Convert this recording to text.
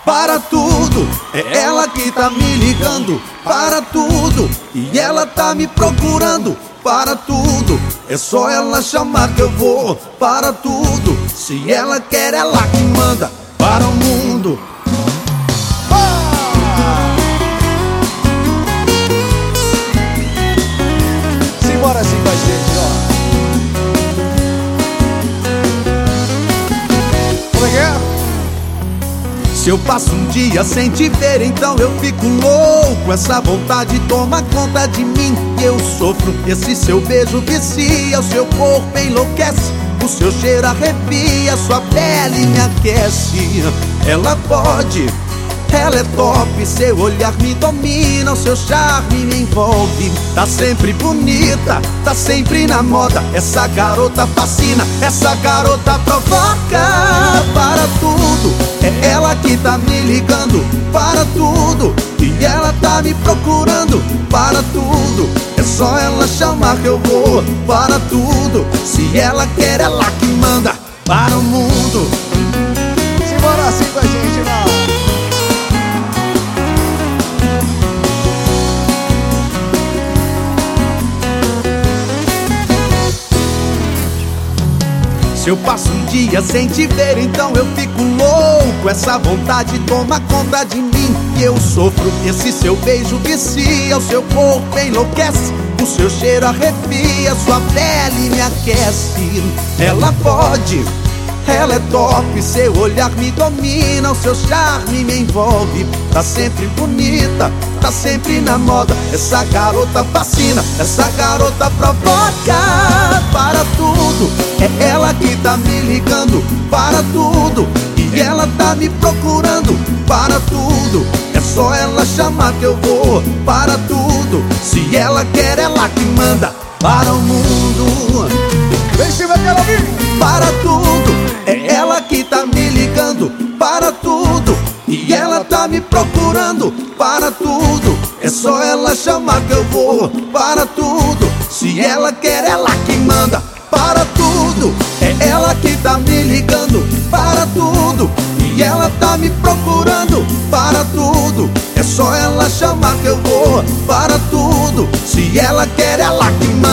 para tudo. É ela que tá me ligando, para tudo. E ela tá me procurando, para tudo. É só ela chamar que eu vou, para tudo. Se ela quer, ela que manda para o mundo. Simbora assim com a gente, ó. Como é que é? Se eu passo um dia sem te ver, então eu fico louco. Essa vontade toma conta de mim e eu sofro. Esse seu beijo vicia, o seu corpo enlouquece. O seu cheiro arrepia, sua pele me aquece. Ela pode, ela é top, seu olhar me domina, o seu charme me envolve. Tá sempre bonita, tá sempre na moda. Essa garota fascina, essa garota provoca. Para tudo, é ela que tá me ligando, para tudo. E ela tá me procurando, para tudo. É só ela chamar que eu vou, para tudo. Se ela quer, ela que manda para o mundo. Simbora assim com a gente, não. Se eu passo um dia sem te ver, então eu fico louco. Essa vontade toma conta de mim e eu sofro. Esse seu beijo vicia, o seu corpo enlouquece. O seu cheiro arrepia, sua pele me aquece. Ela pode, ela é top, seu olhar me domina, o seu charme me envolve. Tá sempre bonita, tá sempre na moda. Essa garota fascina, essa garota provoca. Para tudo, é ela que tá me ligando, para tudo. E ela tá me procurando, para tudo. É só ela chamar que eu vou, para tudo. Se ela quer, ela que manda para o mundo. Vem cima dela, vir. Para tudo, é ela que tá me ligando, para tudo. E ela tá me procurando, para tudo. É só ela chamar que eu vou, para tudo. Se ela quer, ela que manda para tudo. É ela que tá me ligando, para tudo. E ela tá me procurando, para tudo. É só ela chamar que eu vou, para tudo. Se ela quer, ela que manda.